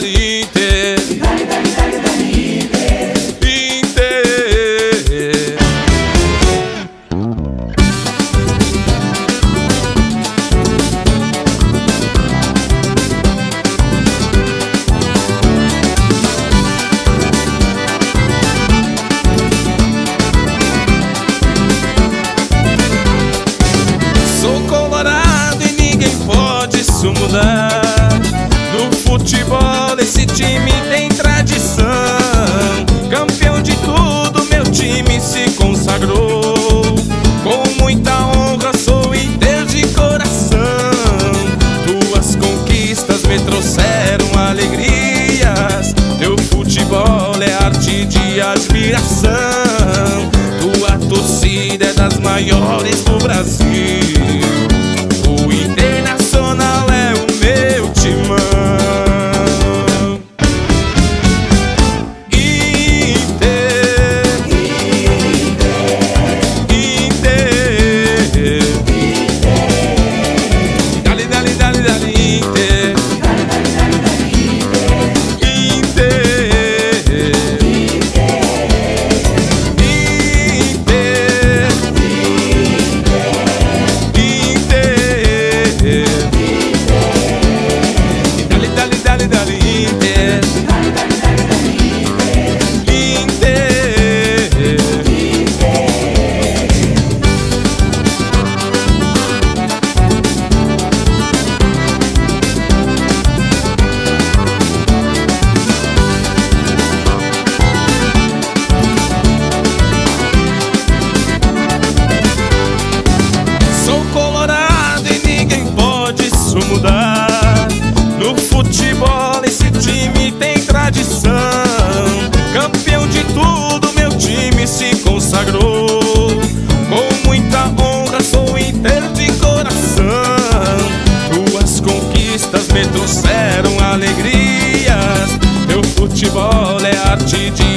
dali, Inter. Dale, dale, dale, dale, Inter. Inter. Sou colorado e ninguém pode isso mudar. No futebol esse time tem tradição. Campeão de tudo, meu time se consagrou. Com muita honra sou Inter de coração. Tuas conquistas me trouxeram alegrias. Teu futebol é arte de admiração. Tua torcida é das maiores do Brasil. O Internacional é o meu timão. Mudar. No futebol esse time tem tradição. Campeão de tudo, meu time se consagrou. Com muita honra sou Inter de coração. Tuas conquistas me trouxeram alegrias. Teu futebol é arte de